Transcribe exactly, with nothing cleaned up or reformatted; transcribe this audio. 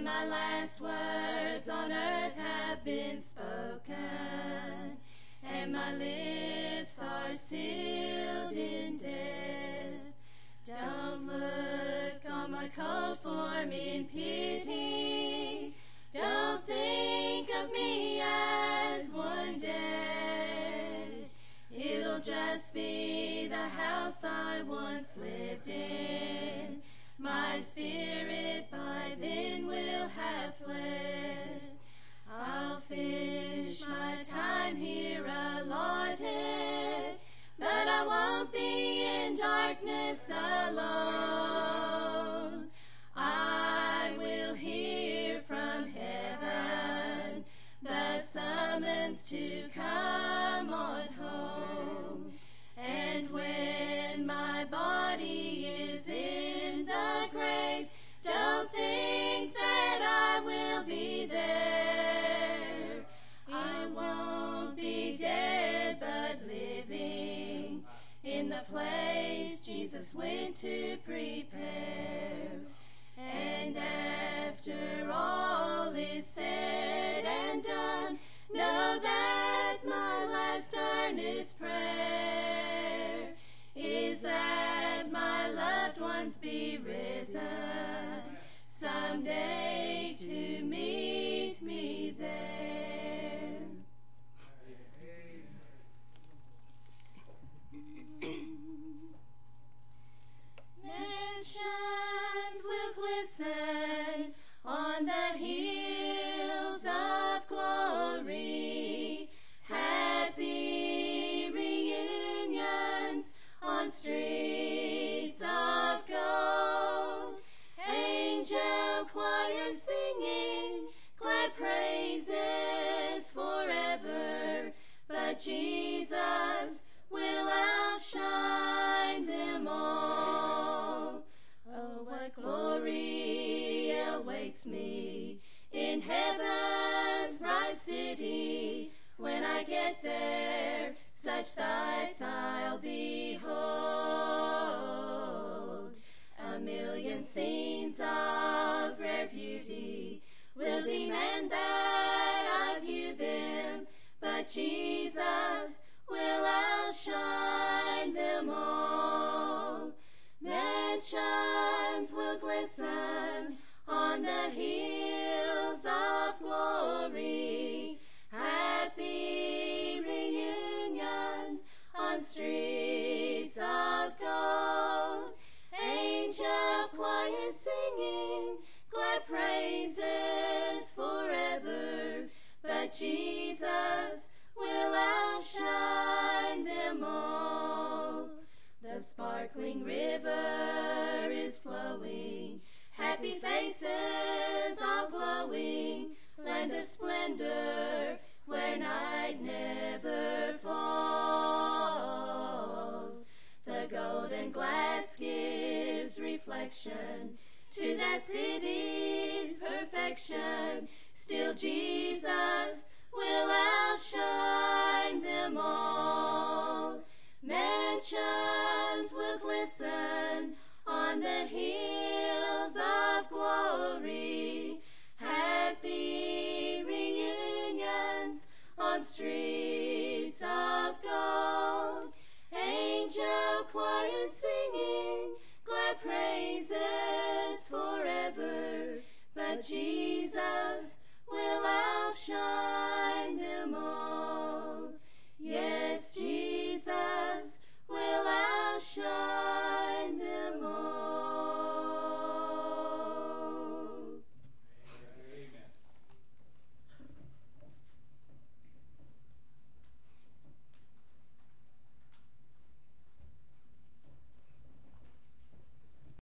my last words on earth have been spoken, and my lips are sealed in death. Don't look on my cold form in pity. Don't think of me as one dead. It'll just be the house I once lived in. My spirit by then will have fled. I'll finish my time here allotted, but I won't be in darkness alone. I will hear from heaven the summons to come on home. And when my body is in the grave, don't think that I will be there. I won't be dead but living in the place Jesus went to prepare. And after all is said and done, know that my last earnest prayer is that my loved ones be risen someday to meet me there. Mansions will glisten on the hills of glory, happy reunions on streets of gold, angel choirs singing glad praises forever, but Jesus will outshine them all. Oh, what glory awaits me in heaven's bright city. When I get there, such sights I'll behold. A million scenes of rare beauty will demand that I view them, but Jesus will outshine them all. Mansions will glisten on the hills of glory, happy reunions on streets of gold, angel choirs singing glad praises forever, but Jesus will outshine them all. The sparkling river is flowing, happy faces all glowing, land of splendor where night never falls. The golden glass gives reflection to that city's perfection. Still Jesus will outshine them all. Mansions will glisten on the hills of glory, happy reunions on streets